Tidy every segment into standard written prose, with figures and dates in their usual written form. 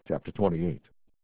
Chapter 28.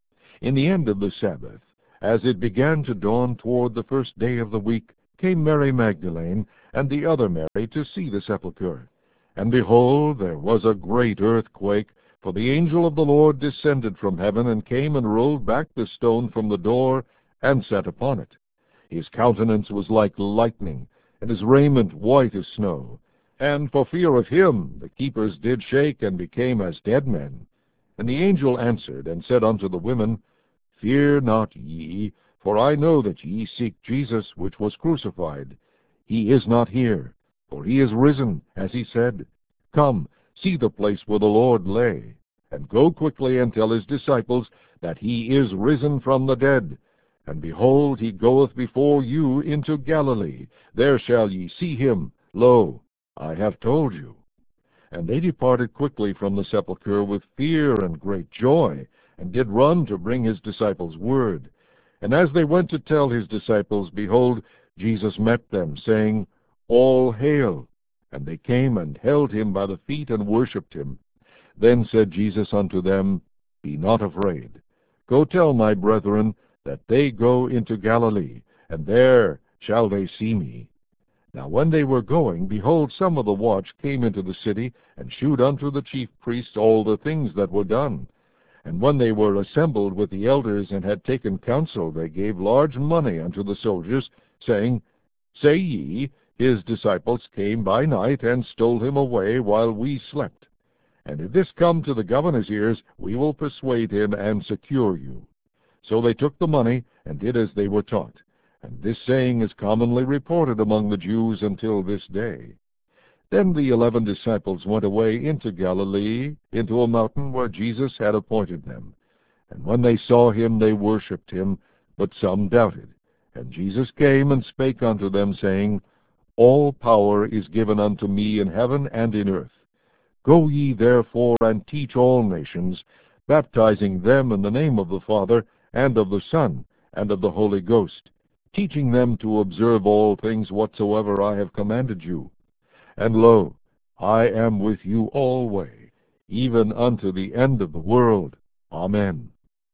In the end of the Sabbath, as it began to dawn toward the first day of the week, came Mary Magdalene and the other Mary to see the sepulchre. And behold, there was a great earthquake, for the angel of the Lord descended from heaven, and came and rolled back the stone from the door, and sat upon it. His countenance was like lightning, and his raiment white as snow. And for fear of him the keepers did shake, and became as dead men. And the angel answered, and said unto the women, Fear not ye, for I know that ye seek Jesus, which was crucified. He is not here, for he is risen, as he said. Come, see the place where the Lord lay, and go quickly and tell his disciples that he is risen from the dead. And behold, he goeth before you into Galilee. There shall ye see him. Lo, I have told you. And they departed quickly from the sepulchre with fear and great joy, and did run to bring his disciples word. And as they went to tell his disciples, behold, Jesus met them, saying, All hail! And they came and held him by the feet, and worshipped him. Then said Jesus unto them, Be not afraid. Go tell my brethren that they go into Galilee, and there shall they see me. Now when they were going, behold, some of the watch came into the city, and shewed unto the chief priests all the things that were done. And when they were assembled with the elders, and had taken counsel, they gave large money unto the soldiers, saying, Say ye, his disciples came by night, and stole him away while we slept. And if this come to the governor's ears, we will persuade him, and secure you. So they took the money, and did as they were taught. And this saying is commonly reported among the Jews until this day. Then the 11 disciples went away into Galilee, into a mountain where Jesus had appointed them. And when they saw him, they worshipped him, but some doubted. And Jesus came and spake unto them, saying, All power is given unto me in heaven and in earth. Go ye therefore and teach all nations, baptizing them in the name of the Father, and of the Son, and of the Holy Ghost, teaching them to observe all things whatsoever I have commanded you. And lo, I am with you alway, even unto the end of the world. Amen.